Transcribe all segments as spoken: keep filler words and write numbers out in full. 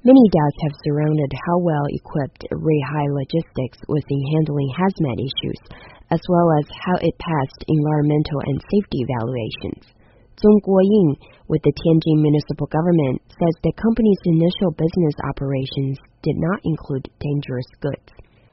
Many doubts have surrounded how well equipped Ruihai Logistics was in handling hazmat issues, as well as how it passed environmental and safety evaluations. Zhong Guoying, with the Tianjin municipal government, says the company's initial business operations did not include dangerous goods.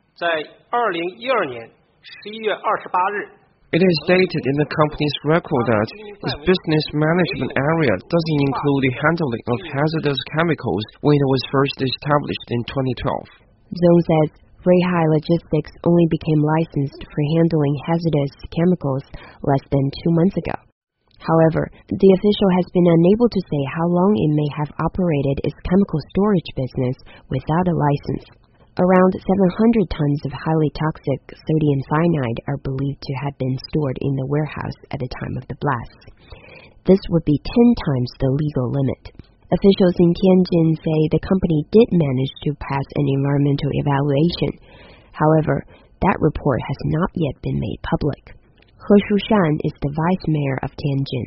It is stated in the company's record that its business management area doesn't include the handling of hazardous chemicals when it was first established in twenty twelve. Zhong says Ruihai Logistics only became licensed for handling hazardous chemicals less than two months ago. However, the official has been unable to say how long it may have operated its chemical storage business without a license. Around seven hundred tons of highly toxic sodium cyanide are believed to have been stored in the warehouse at the time of the blasts. This would be ten times the legal limit. Officials in Tianjin say the company did manage to pass an environmental evaluation. However, that report has not yet been made public. He Shushan is the vice mayor of Tianjin.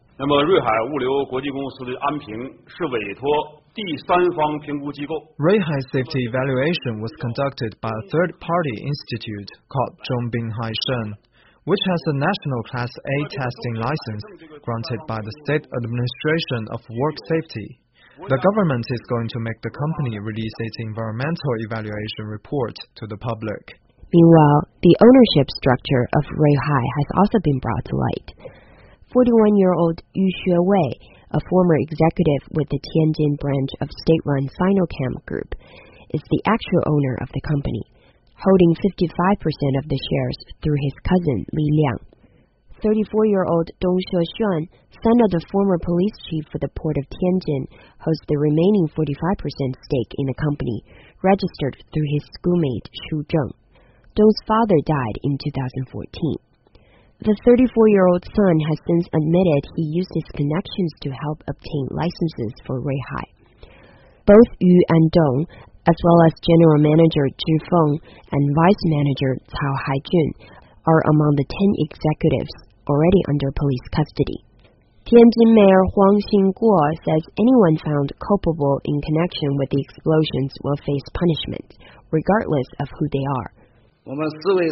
Ruihai Safety Evaluation was conducted by a third-party institute called Zhongbinghai Shen, which has a national Class A testing license granted by the State Administration of Work Safety. The government is going to make the company release its environmental evaluation report to the public. Meanwhile, the ownership structure of Ruihai has also been brought to light. forty-one-year-old Yu Xuewei, a former executive with the Tianjin branch of state-run Sinochem Group, is the actual owner of the company, holding fifty-five percent of the shares through his cousin Li Liang. thirty-four-year-old Dong Shexuan, son of the former police chief for the port of Tianjin, holds the remaining forty-five percent stake in the company, registered through his schoolmate Shu Zheng. Dong's father died in two thousand fourteen. The thirty-four-year-old son has since admitted he used his connections to help obtain licenses for Ruihai. Both Yu and Dong, as well as General Manager Zhi Feng and Vice Manager Cao Haijun, are among the ten executives already under police custody. Tianjin Mayor Huang Xingguo says anyone found culpable in connection with the explosions will face punishment, regardless of who they are. No matter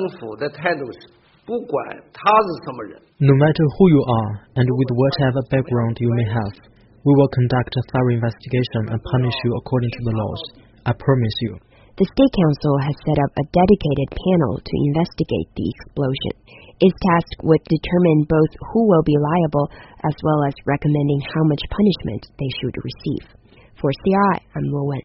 who you are, and with whatever background you may have, we will conduct a thorough investigation and punish you according to the laws. I promise you. The State Council has set up a dedicated panel to investigate the explosion. It's tasked with determining both who will be liable as well as recommending how much punishment they should receive. For C R I, I'm Luo Wen.